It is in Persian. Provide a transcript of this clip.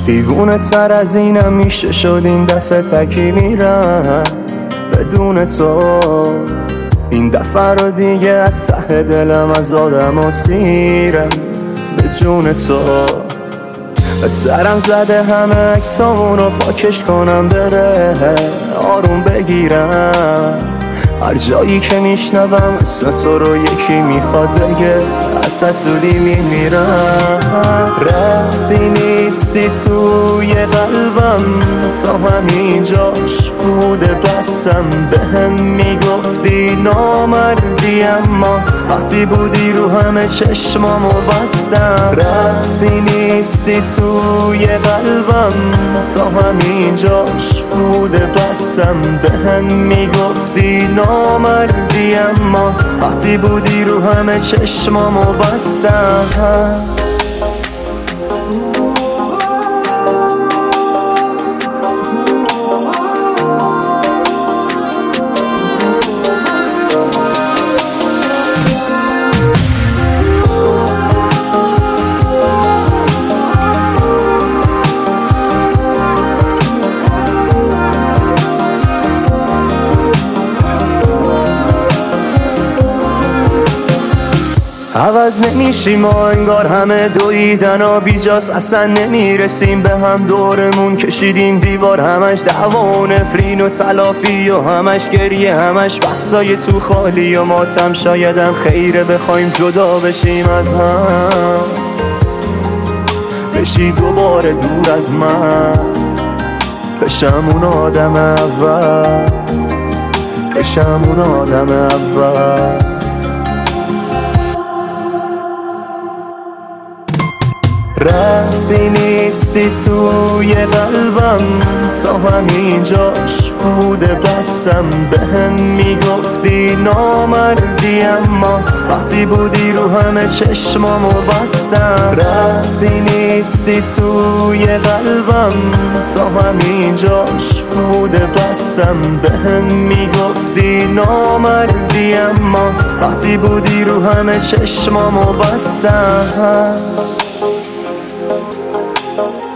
دیوونه تر از اینم میشه شد این دفعه تکی میرم بدون تو. این دفعه رو دیگه از ته دلم از آدم و سیرم به جون تو. به سرم زده همه اکسامونو پاکش کنم بره آروم بگیرم. هر جایی که میشنوم اسم تو رو یکی میخواد بگه از حسودی میمیرم. رفتی نیستی توی قلبم تا همینجاش بوده بسم. بهم میگفتی نامردی اما وقتی بودی رو همه چشمامو بستم. رفتی نیستی توی قلبم تا همینجاش بوده بسم. بهم میگفتی نامردی اما وقتی بودی رو همه چشمامو بستم. عوض نمیشیم ما انگار همه دویدن و بیجاست اصلا نمیرسیم به هم. دورمون کشیدیم دیوار همش دعوا و نفرین و تلافی و همش گریه همش بحثای تو خالی و ماتم. شایدم خیره بخوایم جدا بشیم از هم بشی دوباره دور از من بشم اون آدم اول بشم اون آدم اول. رفتی نیستی توی قلبم تا همینجاش بوده بسم. بهم میگفتی نامردی اما وقتی بودی رو همه چشمامو بستم. رفتی نیستی توی قلبم تا همینجاش بوده بسم. بهم میگفتی نامردی اما وقتی بودی رو همه چشمامو بستم.